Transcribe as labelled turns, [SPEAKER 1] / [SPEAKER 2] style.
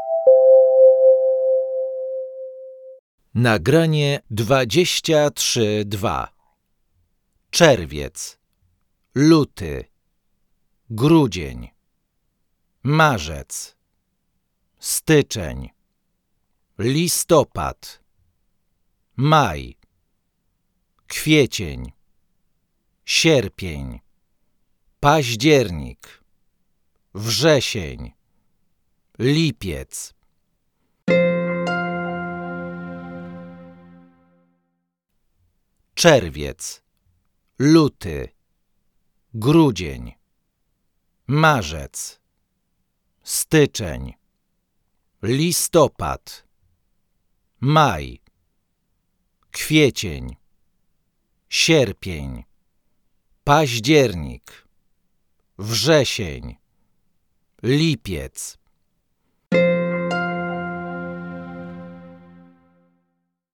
[SPEAKER 1] Nagranie 23.2. Czerwiec, luty, grudzień, marzec, styczeń, listopad, maj, kwiecień, sierpień, październik, wrzesień, lipiec. Czerwiec, luty, grudzień, marzec, styczeń, listopad, maj, kwiecień, sierpień, październik, wrzesień, lipiec.